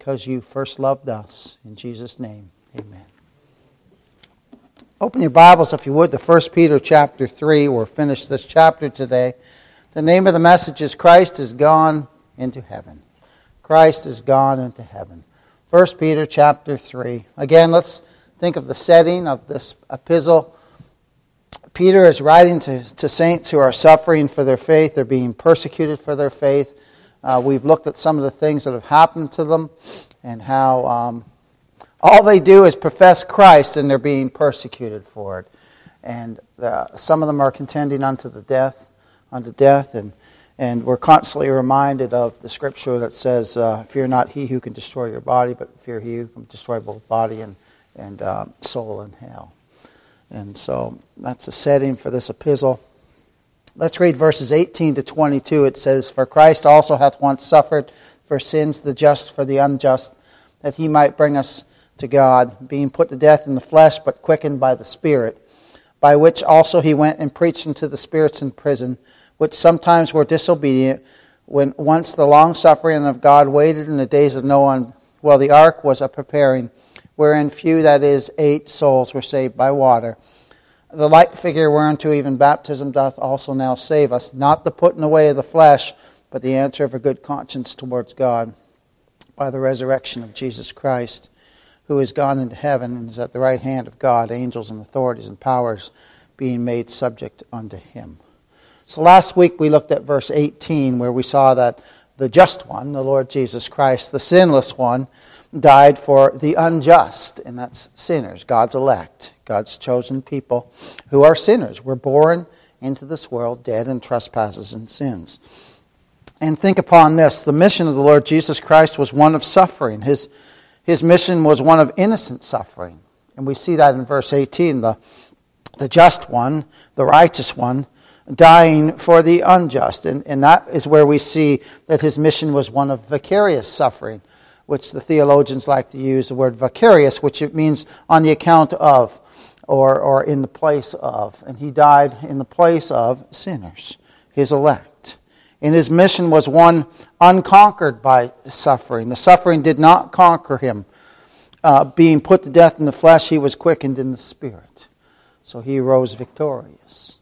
because you first loved us. In Jesus' name, amen. Open your Bibles, if you would, to 1 Peter chapter 3. We'll finish this chapter today. The name of the message is Christ is gone into heaven. Christ is gone into heaven. 1 Peter chapter 3. Again, let's think of the setting of this epistle. Peter is writing to saints who are suffering for their faith. They're being persecuted for their faith. We've looked at some of the things that have happened to them and how all they do is profess Christ and they're being persecuted for it. And some of them are contending unto death, and we're constantly reminded of the scripture that says, fear not he who can destroy your body, but fear he who can destroy both body and soul in hell. And so that's the setting for this epistle. Let's read verses 18 to 22. It says, For Christ also hath once suffered for sins, the just for the unjust, that he might bring us to God, being put to death in the flesh, but quickened by the Spirit, by which also he went and preached unto the spirits in prison, which sometimes were disobedient, when once the long-suffering of God waited in the days of Noah, while the ark was a-preparing, wherein few, that is, 8 souls, were saved by water. The like figure whereunto even baptism doth also now save us, not the putting away of the flesh, but the answer of a good conscience towards God, by the resurrection of Jesus Christ, who is gone into heaven and is at the right hand of God, angels and authorities and powers being made subject unto him. So last week we looked at verse 18, where we saw that the just one, the Lord Jesus Christ, the sinless one, died for the unjust, and that's sinners, God's elect, God's chosen people who are sinners. We're born into this world dead in trespasses and sins. And think upon this, the mission of the Lord Jesus Christ was one of suffering. His mission was one of innocent suffering. And we see that in verse 18, the just one, the righteous one, dying for the unjust. And that is where we see that his mission was one of vicarious suffering, which the theologians like to use the word vicarious, which it means on the account of or in the place of. And he died in the place of sinners, his elect. And his mission was one unconquered by suffering. The suffering did not conquer him. Being put to death in the flesh, he was quickened in the spirit. So he rose victorious.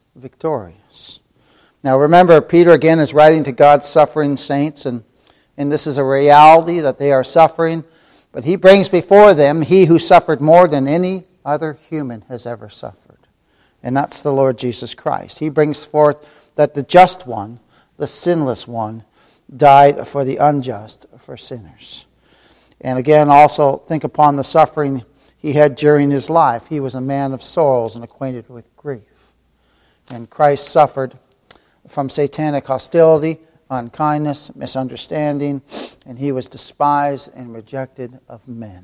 Now remember, Peter again is writing to God's suffering saints, and this is a reality that they are suffering. But he brings before them he who suffered more than any other human has ever suffered. And that's the Lord Jesus Christ. He brings forth that the just one, the sinless one, died for the unjust, for sinners. And again, also think upon the suffering he had during his life. He was a man of sorrows and acquainted with grief. And Christ suffered from satanic hostility, unkindness, misunderstanding, and he was despised and rejected of men.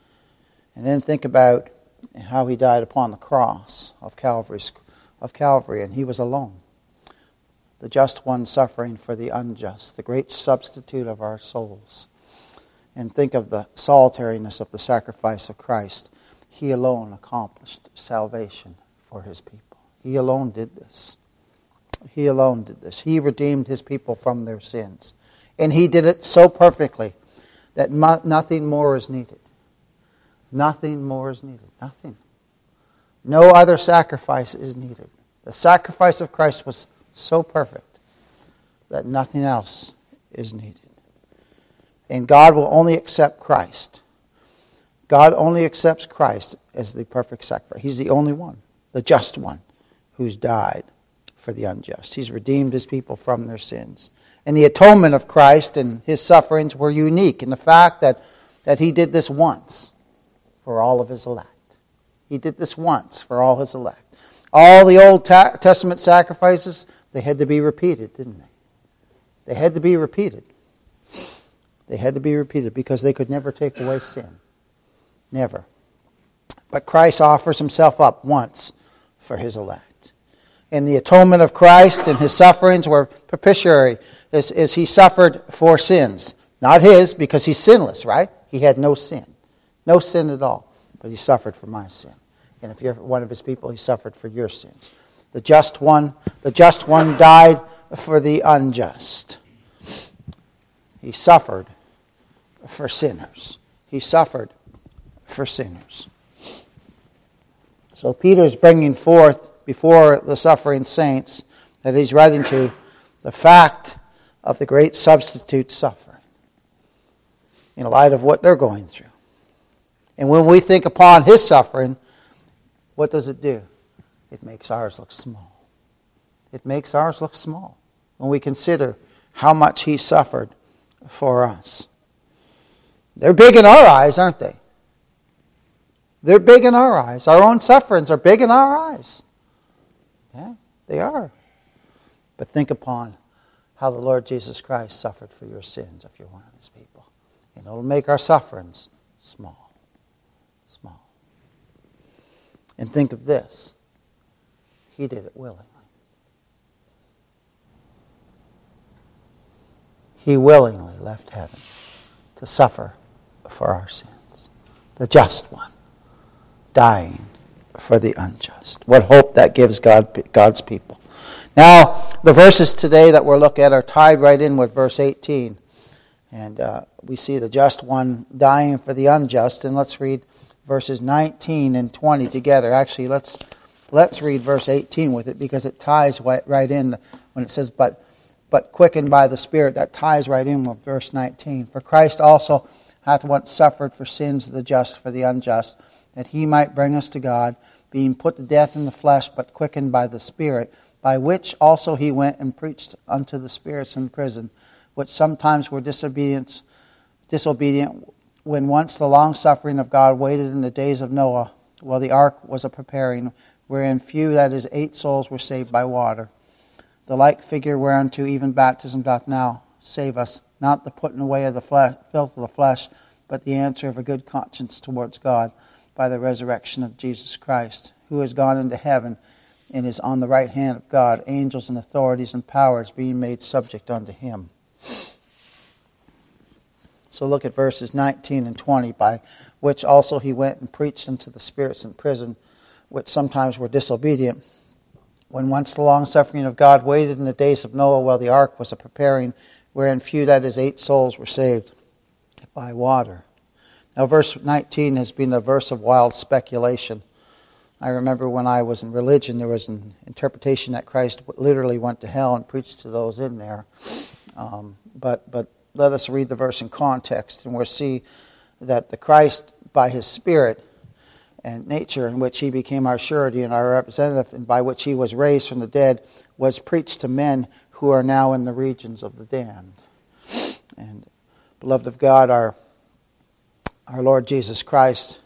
And then think about how he died upon the cross of Calvary, and he was alone. The just one suffering for the unjust, the great substitute of our souls. And think of the solitariness of the sacrifice of Christ. He alone accomplished salvation for his people. He alone did this. He alone did this. He redeemed his people from their sins. And he did it so perfectly that nothing more is needed. Nothing more is needed. Nothing. No other sacrifice is needed. The sacrifice of Christ was so perfect that nothing else is needed. And God will only accept Christ. God only accepts Christ as the perfect sacrifice. He's the only one, the just one, who's died for the unjust. He's redeemed his people from their sins. And the atonement of Christ and his sufferings were unique in the fact that he did this once for all of his elect. He did this once for all his elect. All the Old Testament sacrifices, they had to be repeated, didn't they? They had to be repeated. They had to be repeated because they could never take away sin. Never. But Christ offers himself up once for his elect. And the atonement of Christ and his sufferings were propitiatory as he suffered for sins. Not his, because he's sinless, right? He had no sin. No sin at all. But he suffered for my sin. And if you're one of his people, he suffered for your sins. The just one died for the unjust. He suffered for sinners. He suffered for sinners. So Peter's bringing forth before the suffering saints that he's writing to the fact of the great substitute suffering in light of what they're going through. And when we think upon his suffering, what does it do? It makes ours look small. It makes ours look small when we consider how much he suffered for us. They're big in our eyes, aren't they? They're big in our eyes. Our own sufferings are big in our eyes. Yeah, they are. But think upon how the Lord Jesus Christ suffered for your sins if you're one of his people. And it'll make our sufferings small. Small. And think of this. He did it willingly. He willingly left heaven to suffer for our sins. The just one, dying for the unjust. What hope that gives God's people. Now, the verses today that we'll look at are tied right in with verse 18. And we see the just one dying for the unjust. And let's read verses 19 and 20 together. Actually, let's read verse 18 with it, because it ties right in when it says, but quickened by the Spirit. That ties right in with verse 19. For Christ also hath once suffered for sins, the just for the unjust, that he might bring us to God, being put to death in the flesh, but quickened by the Spirit, by which also he went and preached unto the spirits in prison, which sometimes were disobedient, when once the long suffering of God waited in the days of Noah, while the ark was a preparing, wherein few, that is, 8 souls, were saved by water. The like figure whereunto even baptism doth now save us, not the putting away of the filth of the flesh, but the answer of a good conscience towards God, by the resurrection of Jesus Christ, who is gone into heaven, and is on the right hand of God, angels and authorities and powers being made subject unto him. So look at verses 19 and 20, by which also he went and preached unto the spirits in prison, which sometimes were disobedient, when once the long suffering of God waited in the days of Noah, while the ark was a preparing, wherein few, that is, 8 souls, were saved by water. Now verse 19 has been a verse of wild speculation. I remember when I was in religion, there was an interpretation that Christ literally went to hell and preached to those in there. But let us read the verse in context, and we'll see that the Christ, by his Spirit and nature, in which he became our surety and our representative, and by which he was raised from the dead, was preached to men who are now in the regions of the damned. And beloved of God, our Lord Jesus Christ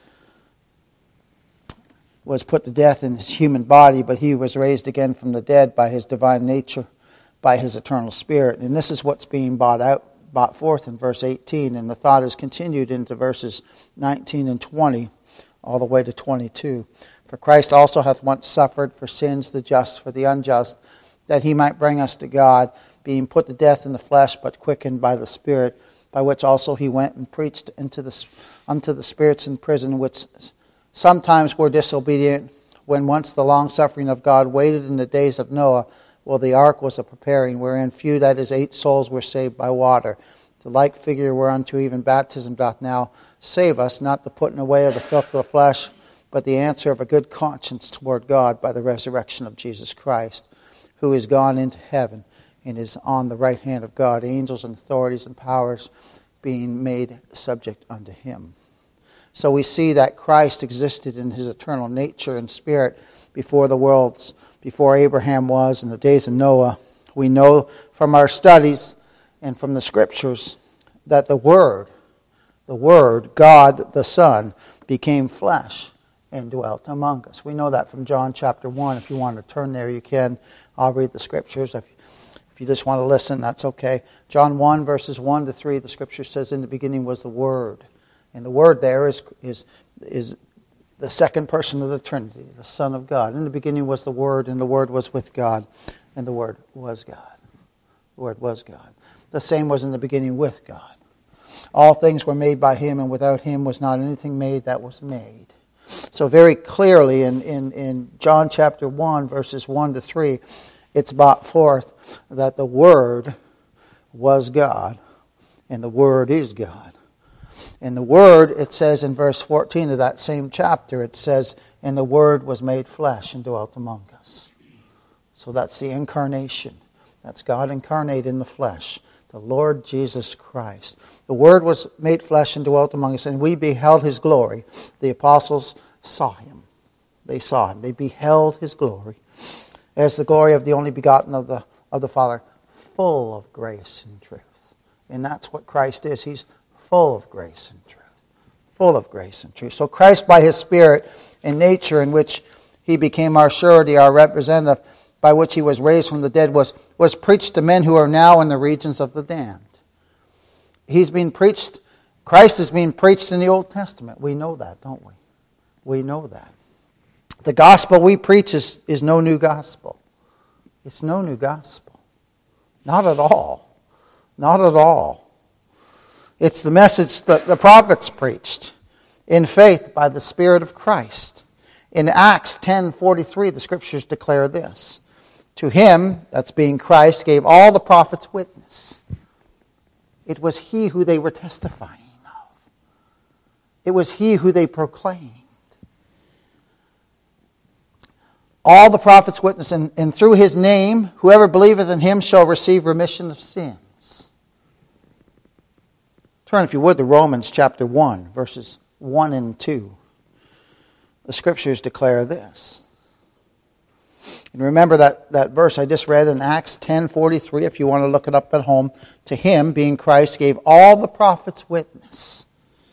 was put to death in his human body, but he was raised again from the dead by his divine nature, by his eternal Spirit. And this is what's being brought forth in verse 18, and the thought is continued into verses 19 and 20, all the way to 22. For Christ also hath once suffered for sins, the just for the unjust, that he might bring us to God, being put to death in the flesh, but quickened by the Spirit, by which also he went and preached unto the spirits in prison, which sometimes were disobedient, when once the long suffering of God waited in the days of Noah, while the ark was a preparing, wherein few, that is, 8 souls, were saved by water. The like figure whereunto even baptism doth now save us, not the putting away of the filth of the flesh, but the answer of a good conscience toward God, by the resurrection of Jesus Christ, who is gone into heaven, and is on the right hand of God, angels and authorities and powers being made subject unto him. So we see that Christ existed in his eternal nature and Spirit before the worlds, before Abraham was, in the days of Noah. We know from our studies and from the Scriptures that the Word, God the Son, became flesh and dwelt among us. We know that from John chapter 1. If you want to turn there, you can. I'll read the Scriptures. If you just want to listen, that's okay. John 1, verses 1 to 3, the Scripture says, in the beginning was the Word. And the Word there is the second person of the Trinity, the Son of God. In the beginning was the Word, and the Word was with God, and the Word was God. The Word was God. The same was in the beginning with God. All things were made by him, and without him was not anything made that was made. So very clearly in John chapter 1, verses 1 to 3, it's brought forth that the Word was God, and the Word is God. And the Word, it says in verse 14 of that same chapter, it says, and the Word was made flesh and dwelt among us. So that's the incarnation. That's God incarnate in the flesh, the Lord Jesus Christ. The Word was made flesh and dwelt among us, and we beheld His glory. The apostles saw Him. They saw Him. They beheld His glory as the glory of the only begotten of the Father, full of grace and truth. And that's what Christ is. He's full of grace and truth. Full of grace and truth. So Christ, by His Spirit and nature in which He became our surety, our representative, by which He was raised from the dead, was preached to men who are now in the regions of the damned. Christ is being preached in the Old Testament. We know that, don't we? We know that. The gospel we preach is no new gospel. It's no new gospel. Not at all. Not at all. It's the message that the prophets preached in faith by the Spirit of Christ. In Acts 10:43, the Scriptures declare this. To Him, that's being Christ, gave all the prophets witness. It was He who they were testifying of. It was He who they proclaimed. All the prophets witness, and through His name, whoever believeth in Him shall receive remission of sins. Turn, if you would, to Romans chapter 1, verses 1 and 2. The Scriptures declare this. And remember that verse I just read in Acts 10:43, if you want to look it up at home. To Him, being Christ, gave all the prophets witness,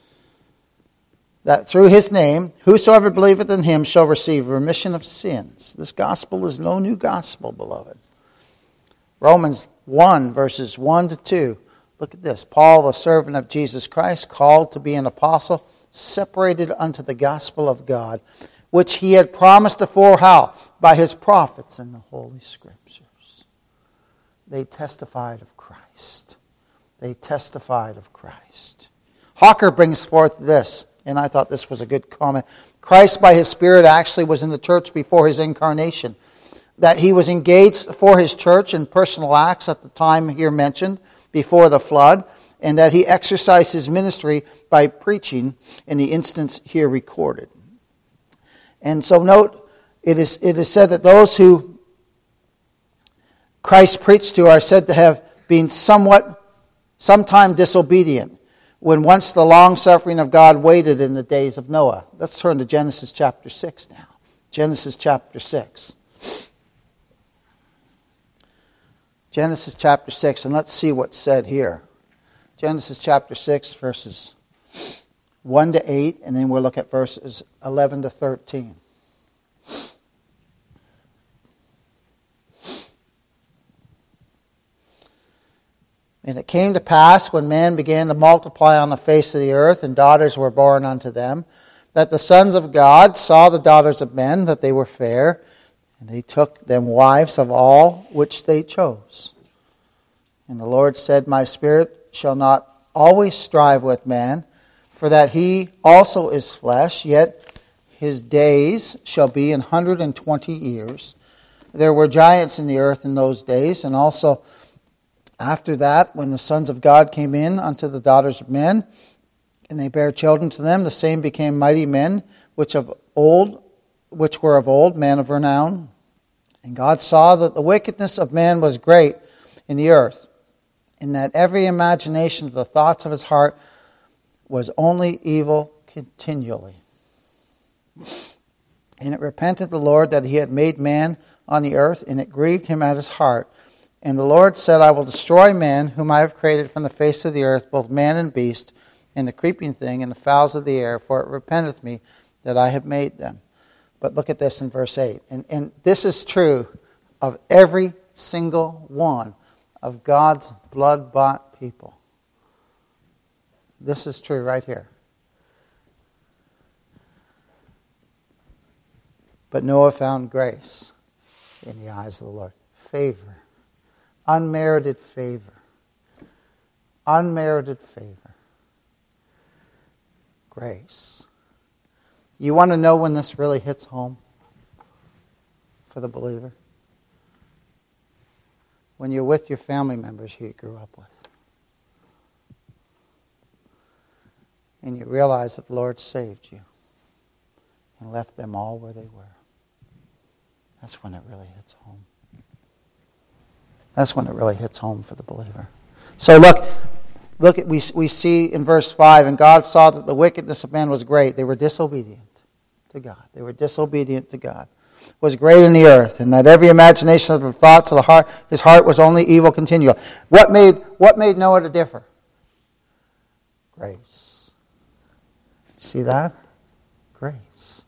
that through His name, whosoever believeth in Him shall receive remission of sins. This gospel is no new gospel, beloved. Romans 1, verses 1 to 2. Look at this. Paul, the servant of Jesus Christ, called to be an apostle, separated unto the gospel of God, which He had promised afore how? By His prophets in the Holy Scriptures. They testified of Christ. They testified of Christ. Hawker brings forth this, and I thought this was a good comment. Christ by His Spirit actually was in the church before His incarnation. That He was engaged for His church in personal acts at the time here mentioned, before the flood, and that He exercised His ministry by preaching in the instance here recorded. And so note, it is said that those who Christ preached to are said to have been sometime disobedient, when once the long-suffering of God waited in the days of Noah. Let's turn to Genesis chapter 6 now. Genesis chapter 6. Genesis chapter 6, and let's see what's said here. Genesis chapter 6, verses 1 to 8, and then we'll look at verses 11 to 13. And it came to pass, when man began to multiply on the face of the earth, and daughters were born unto them, that the sons of God saw the daughters of men, that they were fair, and they took them wives of all which they chose. And the Lord said, My spirit shall not always strive with man, for that he also is flesh, yet his days shall be 120 years. There were giants in the earth in those days, and also after that, when the sons of God came in unto the daughters of men, and they bare children to them, the same became mighty men, which were of old, men of renown. And God saw that the wickedness of man was great in the earth, and that every imagination of the thoughts of his heart was only evil continually. And it repented the Lord that He had made man on the earth, and it grieved Him at His heart. And the Lord said, I will destroy man, whom I have created from the face of the earth, both man and beast, and the creeping thing, and the fowls of the air, for it repenteth me that I have made them. But look at this in verse 8. And this is true of every single one of God's blood-bought people. This is true right here. But Noah found grace in the eyes of the Lord. Favor. Unmerited favor. Unmerited favor. Grace. You want to know when this really hits home for the believer? When you're with your family members who you grew up with. and you realize that the Lord saved you and left them all where they were. That's when it really hits home. That's when it really hits home for the believer. So look at we see in verse 5, and God saw that the wickedness of man was great. They were disobedient to God. They were disobedient to God. Was great in the earth, and that every imagination of the thoughts of the heart, his heart was only evil continual. What made Noah to differ? Grace. See that? Grace.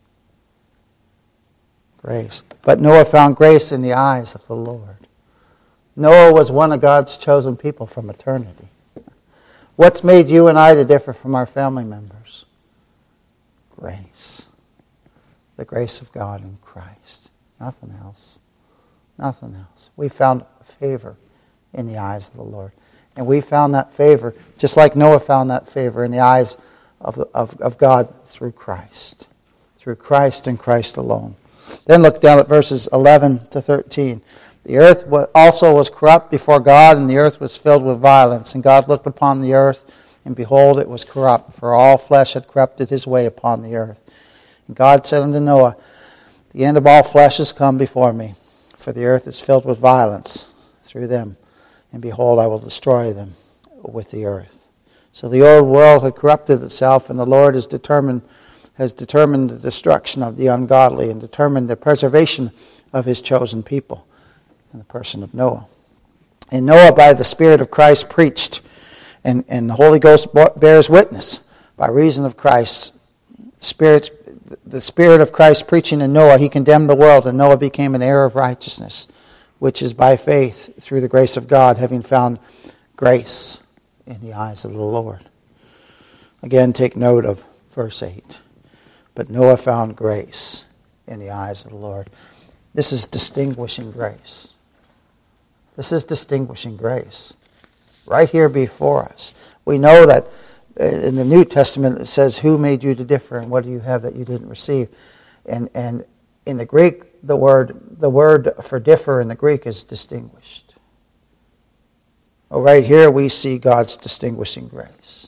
Grace. But Noah found grace in the eyes of the Lord. Noah was one of God's chosen people from eternity. What's made you and I to differ from our family members? Grace. The grace of God in Christ. Nothing else. Nothing else. We found favor in the eyes of the Lord. And we found that favor, just like Noah found that favor in the eyes of God through Christ. Through Christ and Christ alone. Then look down at verses 11 to 13. The earth also was corrupt before God, and the earth was filled with violence. And God looked upon the earth, and behold, it was corrupt, for all flesh had corrupted his way upon the earth. And God said unto Noah, the end of all flesh is come before me, for the earth is filled with violence through them. And behold, I will destroy them with the earth. So the old world had corrupted itself, and the Lord has determined the destruction of the ungodly and determined the preservation of his chosen people in the person of Noah. And Noah, by the Spirit of Christ, preached, and the Holy Ghost bears witness by reason of Christ's Spirit. The Spirit of Christ preaching in Noah, he condemned the world, and Noah became an heir of righteousness, which is by faith through the grace of God, having found grace in the eyes of the Lord. Again, take note of verse 8. But Noah found grace in the eyes of the Lord. This is distinguishing grace. This is distinguishing grace. Right here before us. We know that in the New Testament it says, who made you to differ and what do you have that you didn't receive? And in the Greek, the word for differ in the Greek is distinguished. Well, right here we see God's distinguishing grace.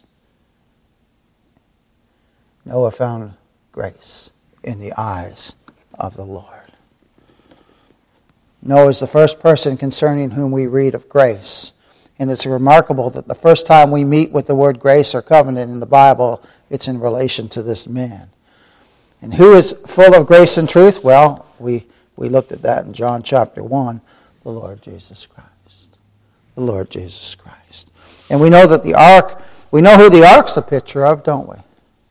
Noah found grace in the eyes of the Lord. Noah is the first person concerning whom we read of grace. And it's remarkable that the first time we meet with the word grace or covenant in the Bible, it's in relation to this man. And who is full of grace and truth? Well, we looked at that in John chapter 1, the Lord Jesus Christ. The Lord Jesus Christ. And we know that the ark, we know who the ark's a picture of, don't we?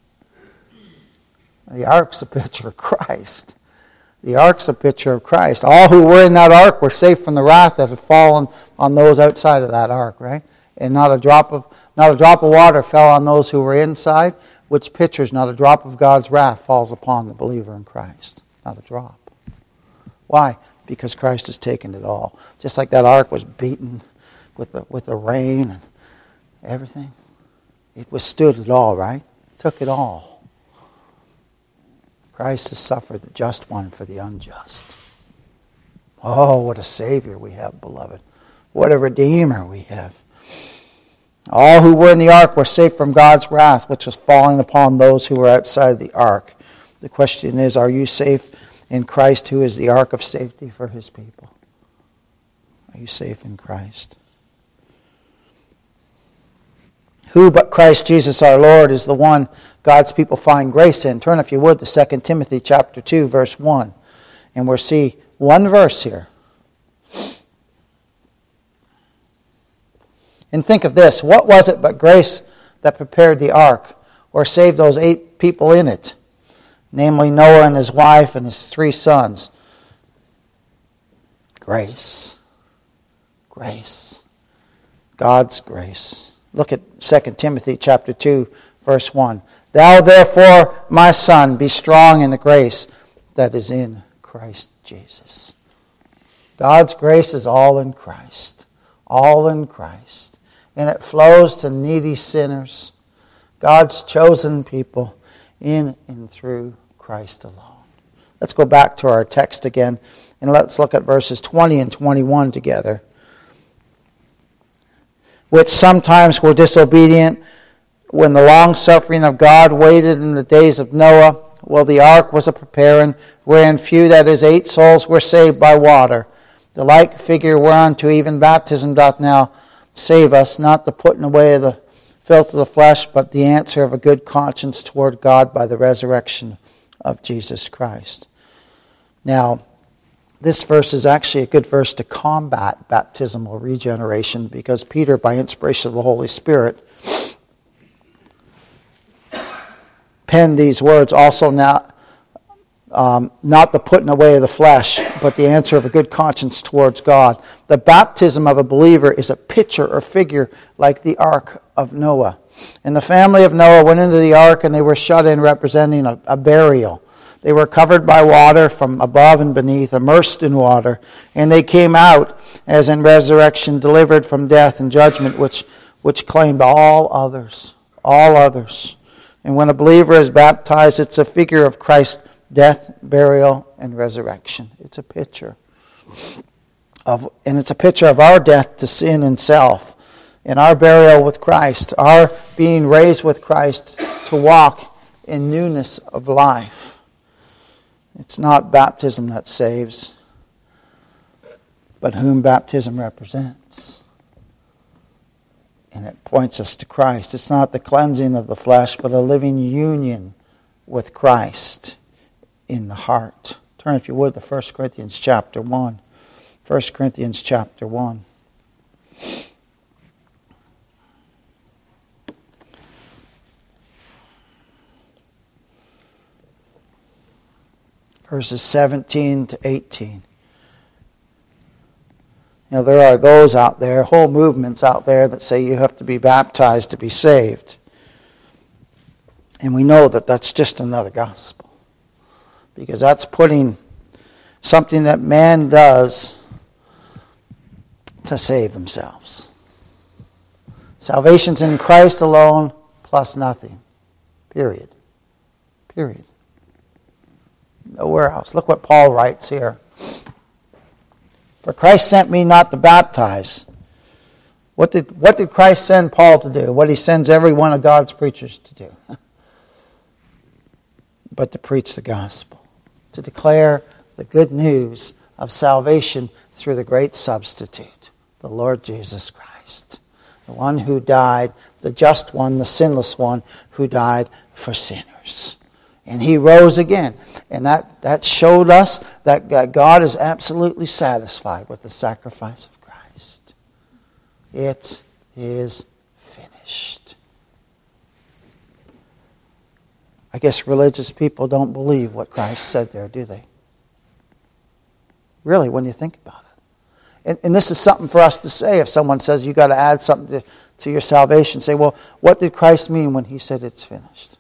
The ark's a picture of Christ. The ark's a picture of Christ. All who were in that ark were safe from the wrath that had fallen on those outside of that ark, right? And not a drop of water fell on those who were inside, which pictures not a drop of God's wrath falls upon the believer in Christ. Not a drop. Why? Because Christ has taken it all. Just like that ark was beaten with the rain and everything. It withstood it all, right? Took it all. Christ has suffered the just one for the unjust. Oh, what a Savior we have, beloved. What a Redeemer we have. All who were in the ark were safe from God's wrath, which was falling upon those who were outside the ark. The question is, are you safe in Christ, who is the ark of safety for his people? Are you safe in Christ? Who but Christ Jesus our Lord is the one God's people find grace in? Turn, if you would, to 2 Timothy chapter 2, verse 1. And we'll see one verse here. And think of this. What was it but grace that prepared the ark, or saved those 8 people in it? Namely, Noah and his wife and his 3 sons. Grace. Grace. God's grace. Look at 2 Timothy chapter 2, verse 1. Thou therefore, my son, be strong in the grace that is in Christ Jesus. God's grace is all in Christ. All in Christ. And it flows to needy sinners, God's chosen people, in and through Christ alone. Let's go back to our text again, and let's look at verses 20 and 21 together. Which sometimes were disobedient, when the long-suffering of God waited in the days of Noah, well, the ark was a preparing, wherein few, that is, 8 souls, were saved by water. The like figure whereunto even baptism doth now save us, not the putting away of the filth of the flesh, but the answer of a good conscience toward God by the resurrection of Jesus Christ. Now, this verse is actually a good verse to combat baptismal regeneration, because Peter, by inspiration of the Holy Spirit, penned these words, also now, not the putting away of the flesh, but the answer of a good conscience towards God. The baptism of a believer is a picture or figure like the ark of Noah. And the family of Noah went into the ark, and they were shut in, representing a burial. They were covered by water from above and beneath, immersed in water. And they came out, as in resurrection, delivered from death and judgment, which claimed all others. All others. And when a believer is baptized, it's a figure of Christ's death, burial, and resurrection. It's a picture of our death to sin and self, and our burial with Christ, our being raised with Christ to walk in newness of life. It's not baptism that saves, but whom baptism represents. And it points us to Christ. It's not the cleansing of the flesh, but a living union with Christ in the heart. Turn, if you would, to 1 Corinthians chapter 1. 1 Corinthians chapter 1. Verses 17 to 18. Now, there are those out there, whole movements out there, that say you have to be baptized to be saved. And we know that that's just another gospel. Because that's putting something that man does to save themselves. Salvation's in Christ alone, plus nothing. Period. Period. Nowhere else. Look what Paul writes here. For Christ sent me not to baptize. What did Christ send Paul to do? What he sends every one of God's preachers to do. But to preach the gospel. To declare the good news of salvation through the great substitute, the Lord Jesus Christ. The one who died, the just one, the sinless one, who died for sinners. And he rose again. And that showed us that God is absolutely satisfied with the sacrifice of Christ. It is finished. I guess religious people don't believe what Christ said there, do they? Really, when you think about it. And this is something for us to say. If someone says you've got to add something to your salvation, say, well, what did Christ mean when he said it's finished?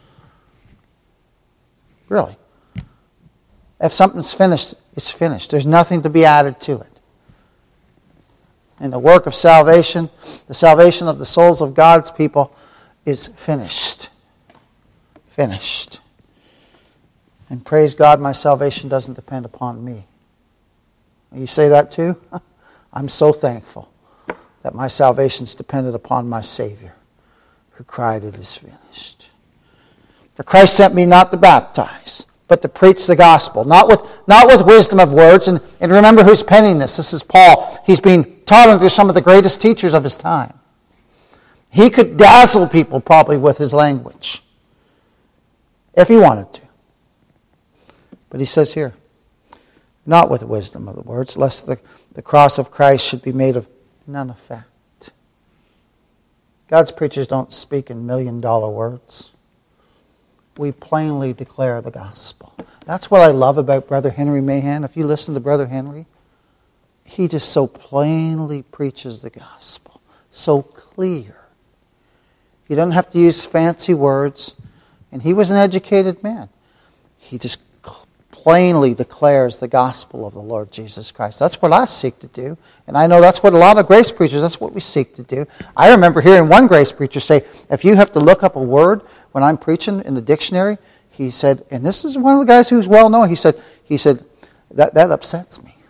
Really. If something's finished, it's finished. There's nothing to be added to it. And the work of salvation, the salvation of the souls of God's people, is finished. Finished. And praise God, my salvation doesn't depend upon me. You say that too? I'm so thankful that my salvation's dependent upon my Savior, who cried, "It is finished." For Christ sent me not to baptize, but to preach the gospel. Not with wisdom of words. And remember who's penning this. This is Paul. He's being taught under some of the greatest teachers of his time. He could dazzle people probably with his language, if he wanted to. But he says here, not with wisdom of the words, lest the cross of Christ should be made of none effect. God's preachers don't speak in million-dollar words. We plainly declare the gospel. That's what I love about Brother Henry Mahan. If you listen to Brother Henry, he just so plainly preaches the gospel. So clear. You don't have to use fancy words. And he was an educated man. He just plainly declares the gospel of the Lord Jesus Christ. That's what I seek to do. And I know that's what a lot of grace preachers, that's what we seek to do. I remember hearing one grace preacher say, if you have to look up a word when I'm preaching in the dictionary, he said, and this is one of the guys who's well known, he said that upsets me.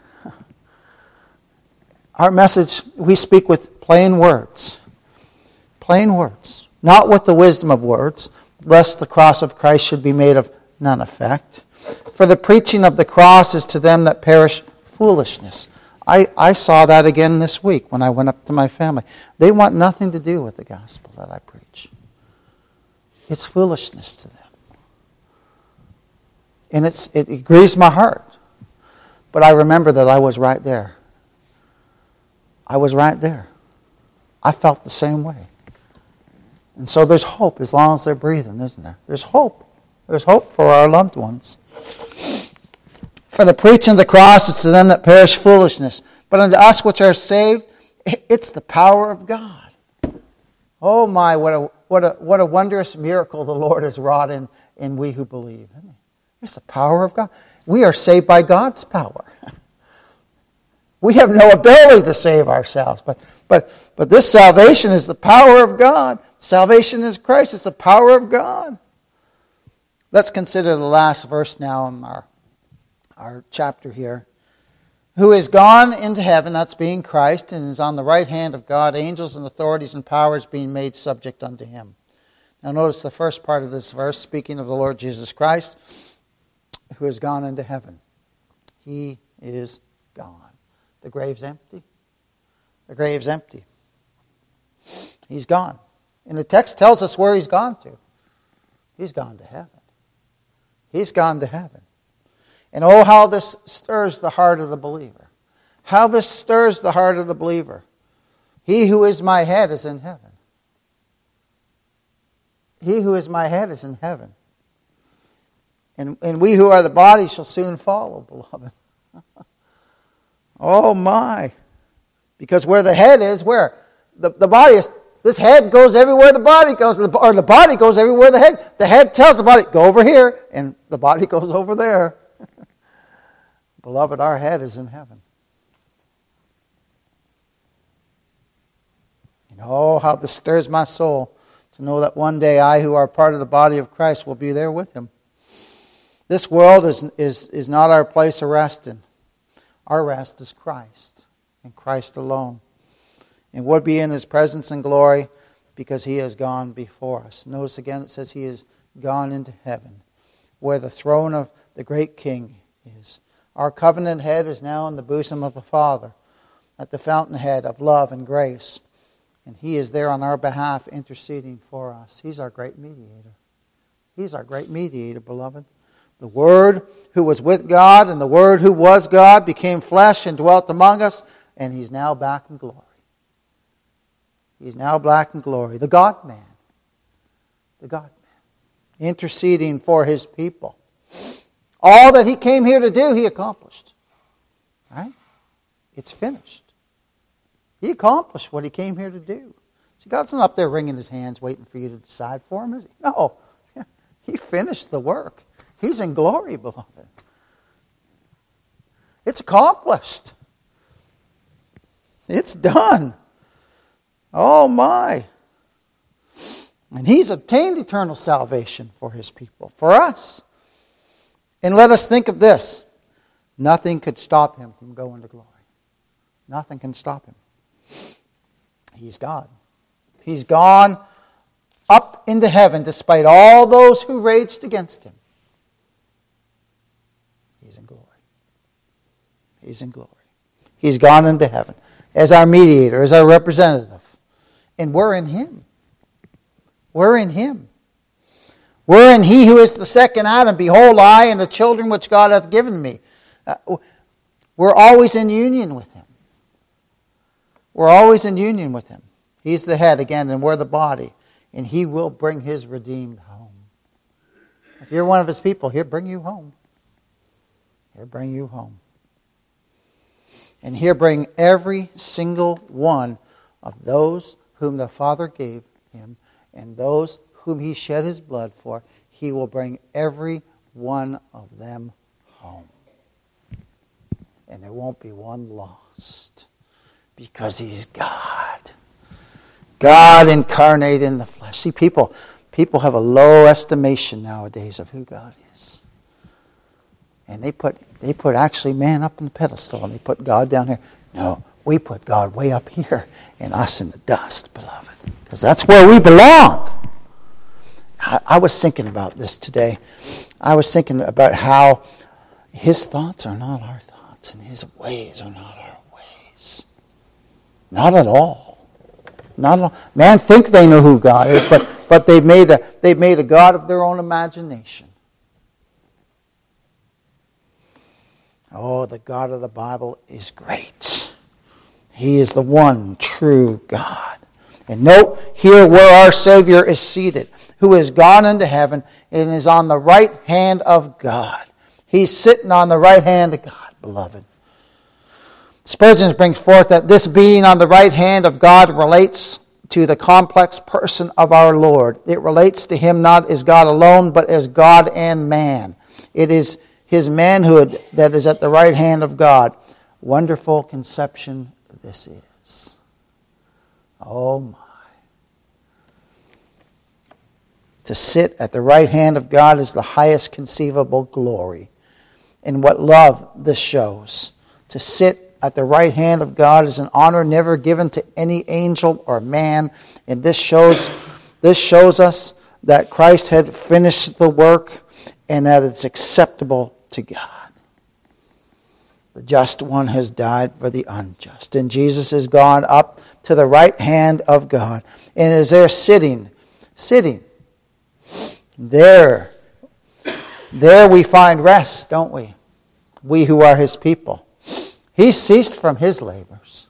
Our message, we speak with plain words. Plain words. not with the wisdom of words, lest the cross of Christ should be made of none effect. For the preaching of the cross is to them that perish foolishness. I saw that again this week when I went up to my family. They want nothing to do with the gospel that I preach. It's foolishness to them. And it grieves my heart. But I remember that I was right there. I was right there. I felt the same way. And so there's hope as long as they're breathing, isn't there? There's hope. There's hope for our loved ones. For the preaching of the cross is to them that perish foolishness, but unto us which are saved, it's the power of God. Oh my, what a wondrous miracle the Lord has wrought in we who believe. Isn't it? It's the power of God. We are saved by God's power. We have no ability to save ourselves, but this salvation is the power of God. Salvation is Christ. It's the power of God. Let's consider the last verse now in our chapter here. Who is gone into heaven, that's being Christ, and is on the right hand of God, angels and authorities and powers being made subject unto him. Now notice the first part of this verse, speaking of the Lord Jesus Christ, who has gone into heaven. He is gone. The grave's empty. The grave's empty. He's gone. And the text tells us where he's gone to. He's gone to heaven. He's gone to heaven. And oh, how this stirs the heart of the believer. How this stirs the heart of the believer. He who is my head is in heaven. He who is my head is in heaven. And we who are the body shall soon follow, beloved. Oh my. Because where the head is, where? The body is. This head goes everywhere the body goes, or the body goes everywhere the head. The head tells the body, go over here, and the body goes over there. Beloved, our head is in heaven. And oh, how this stirs my soul to know that one day I, who are part of the body of Christ, will be there with him. This world is not our place of rest in. Our rest is Christ, and Christ alone. And would be in his presence and glory because he has gone before us. Notice again it says he has gone into heaven, where the throne of the great King is. Our covenant head is now in the bosom of the Father, at the fountainhead of love and grace. And he is there on our behalf interceding for us. He's our great mediator. He's our great mediator, beloved. The Word who was with God and the Word who was God became flesh and dwelt among us, and he's now back in glory. He's now back in glory. The God-man. The God-man. Interceding for his people. All that he came here to do, he accomplished. Right? It's finished. He accomplished what he came here to do. See, God's not up there wringing his hands waiting for you to decide for him, is he? No. He finished the work. He's in glory, beloved. It's accomplished. It's done. Oh my. And he's obtained eternal salvation for his people, for us. And let us think of this. Nothing could stop him from going to glory. Nothing can stop him. He's God. He's gone up into heaven despite all those who raged against him. He's in glory. He's in glory. He's gone into heaven as our mediator, as our representative. And we're in him. We're in him. We're in he who is the second Adam. Behold, I and the children which God hath given me. We're always in union with him. We're always in union with him. He's the head again, and we're the body. And he will bring his redeemed home. If you're one of his people, he'll bring you home. He'll bring you home. And he'll bring every single one of those whom the Father gave him, and those whom he shed his blood for, he will bring every one of them home. And there won't be one lost, because he's God. God incarnate in the flesh. See, people have a low estimation nowadays of who God is. And they put actually man up in the pedestal, and they put God down here. No, We put God way up here and us in the dust, beloved, because that's where we belong. I was thinking about this today. I was thinking about how His thoughts are not our thoughts and His ways are not our ways. Not at all. Not at all. Man think they know who God is, but they've made a God of their own imagination. Oh, the God of the Bible is great. He is the one true God. And note here where our Savior is seated, who has gone into heaven and is on the right hand of God. He's sitting on the right hand of God, beloved. Spurgeon brings forth that this being on the right hand of God relates to the complex person of our Lord. It relates to Him not as God alone, but as God and man. It is His manhood that is at the right hand of God. Wonderful conception this is. Oh my. To sit at the right hand of God is the highest conceivable glory. And what love this shows. To sit at the right hand of God is an honor never given to any angel or man. And this shows us that Christ had finished the work and that it's acceptable to God. The just one has died for the unjust. And Jesus has gone up to the right hand of God and is there sitting. There we find rest, don't we? We who are His people. He ceased from His labors.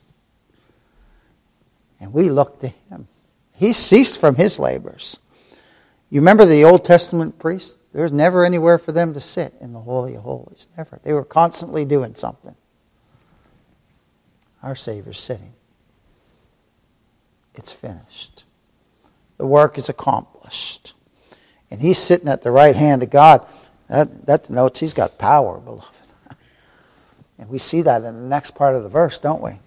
And we look to Him. He ceased from His labors. You remember the Old Testament priests? There was never anywhere for them to sit in the Holy of Holies. Never. They were constantly doing something. Our Savior's sitting. It's finished. The work is accomplished. And He's sitting at the right hand of God. That denotes He's got power, beloved. And we see that in the next part of the verse, don't we?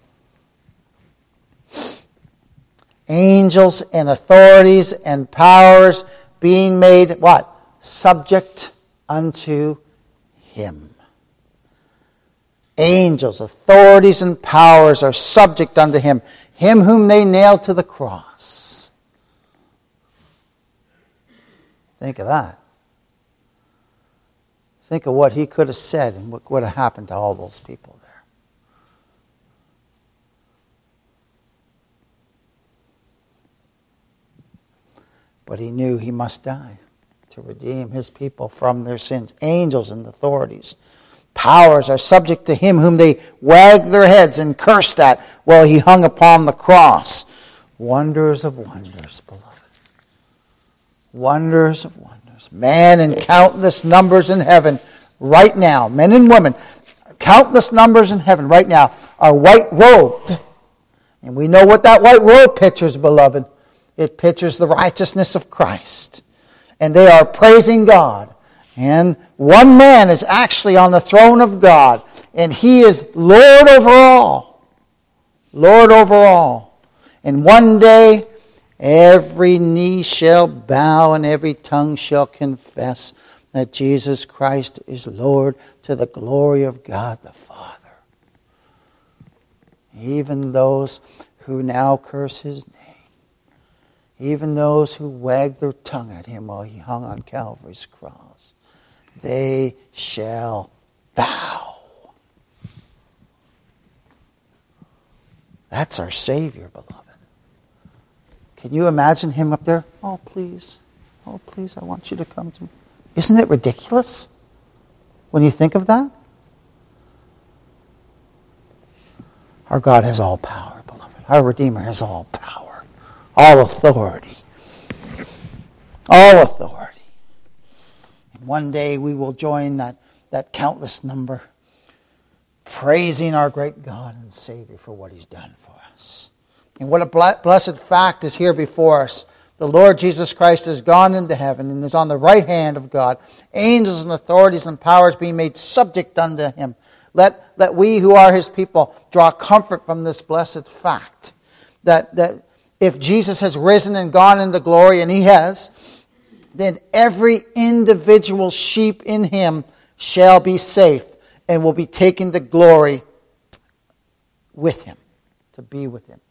Angels and authorities and powers being made, what? Subject unto Him. Angels, authorities, and powers are subject unto Him. Him whom they nailed to the cross. Think of that. Think of what He could have said and what would have happened to all those people there. But He knew He must die to redeem His people from their sins. Angels and authorities, powers are subject to Him whom they wagged their heads and cursed at while He hung upon the cross. Wonders of wonders, beloved. Wonders of wonders. Man in countless numbers in heaven right now, men and women, countless numbers in heaven right now are white-robed. And we know what that white robe pictures, beloved. It pictures the righteousness of Christ. And they are praising God. And one man is actually on the throne of God. And He is Lord over all. Lord over all. And one day, every knee shall bow and every tongue shall confess that Jesus Christ is Lord to the glory of God the Father. Even those who now curse His name. Even those who wag their tongue at Him while He hung on Calvary's cross. They shall bow. That's our Savior, beloved. Can you imagine Him up there? Oh, please, I want you to come to me. Isn't it ridiculous when you think of that? Our God has all power, beloved. Our Redeemer has all power, all authority. All authority. And one day we will join that countless number, praising our great God and Savior for what He's done for us. And what a blessed fact is here before us. The Lord Jesus Christ has gone into heaven and is on the right hand of God. Angels and authorities and powers being made subject unto Him. Let we who are His people draw comfort from this blessed fact. That if Jesus has risen and gone into glory, and He has, then every individual sheep in Him shall be safe and will be taken to glory with Him. to be with him.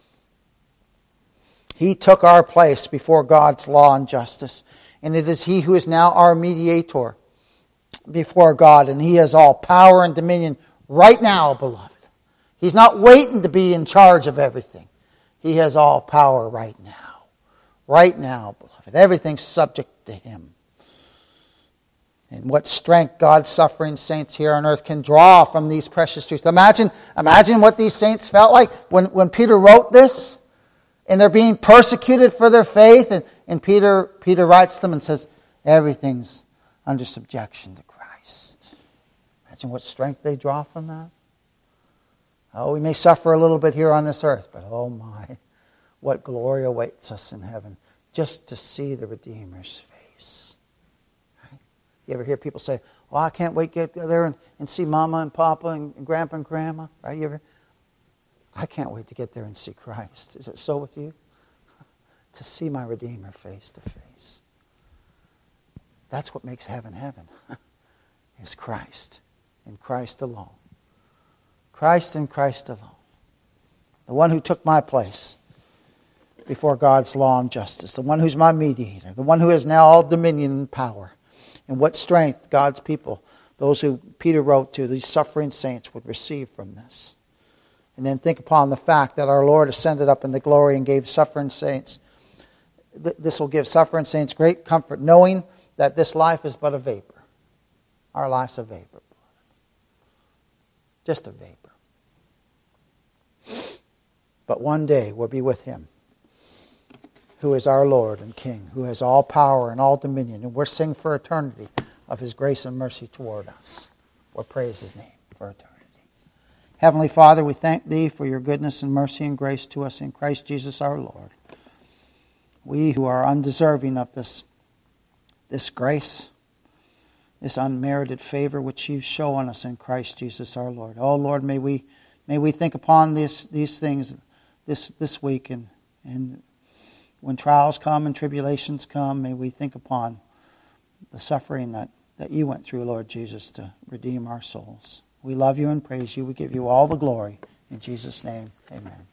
He took our place before God's law and justice. And it is he who is now our mediator before God. And he has all power and dominion right now, beloved. He's not waiting to be in charge of everything. He has all power right now. Right now, beloved. Everything's subject to him. And what strength God's suffering saints here on earth can draw from these precious truths. Imagine what these saints felt like when Peter wrote this. And they're being persecuted for their faith. And Peter writes them and says, everything's under subjection to Christ. Imagine what strength they draw from that. Oh, we may suffer a little bit here on this earth, but oh my, what glory awaits us in heaven just to see the Redeemer's face. Right? You ever hear people say, oh, I can't wait to get there and see Mama and Papa and Grandpa and Grandma? Right? I can't wait to get there and see Christ. Is it so with you? To see my Redeemer face to face. That's what makes heaven heaven. Is Christ and Christ alone. Christ and Christ alone. The one who took my place before God's law and justice. The one who's my mediator. The one who has now all dominion and power. And what strength God's people, those who Peter wrote to, these suffering saints, would receive from this. And then think upon the fact that our Lord ascended up into glory and gave suffering saints. This will give suffering saints great comfort, knowing that this life is but a vapor. Our life's a vapor, beloved. Just a vapor. But one day we'll be with him, who is our Lord and King, who has all power and all dominion. And we'll sing for eternity of his grace and mercy toward us. We'll praise his name for eternity. Heavenly Father, we thank thee for your goodness and mercy and grace to us in Christ Jesus our Lord. We who are undeserving of this grace, this unmerited favor which you've shown us in Christ Jesus our Lord. Oh Lord, may we think upon these things this week, and when trials come and tribulations come, may we think upon the suffering that you went through, Lord Jesus, to redeem our souls. We love you and praise you. We give you all the glory. In Jesus' name, amen.